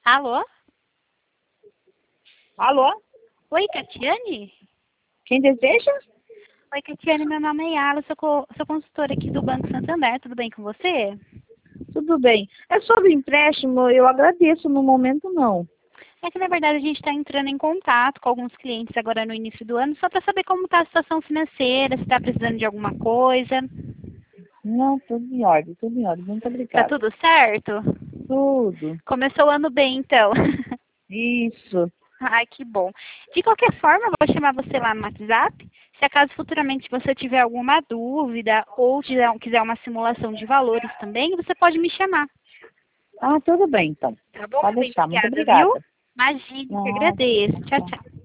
Alô? Alô? Oi, Catiane? Quem deseja? Oi, Catiane, meu nome é Yala, sou consultora aqui do Banco Santander, tudo bem com você? Tudo bem. É sobre empréstimo, eu agradeço, no momento não. É que, na verdade, a gente está entrando em contato com alguns clientes agora no início do ano, só para saber como está a situação financeira, se está precisando de alguma coisa. Não, tudo em ordem. Muito Tá obrigada. tudo certo? Tudo. Começou o ano bem, então. Isso. Ai, que bom. De qualquer forma, eu vou chamar você lá no WhatsApp. Se acaso futuramente você tiver alguma dúvida ou quiser uma simulação de valores também, você pode me chamar. Ah, tudo bem, então. Tá bom, Pode meu bem? deixar. Muito Obrigada, viu? obrigada. Imagine, que Nada. agradeço. Tchau, Tchau. tchau.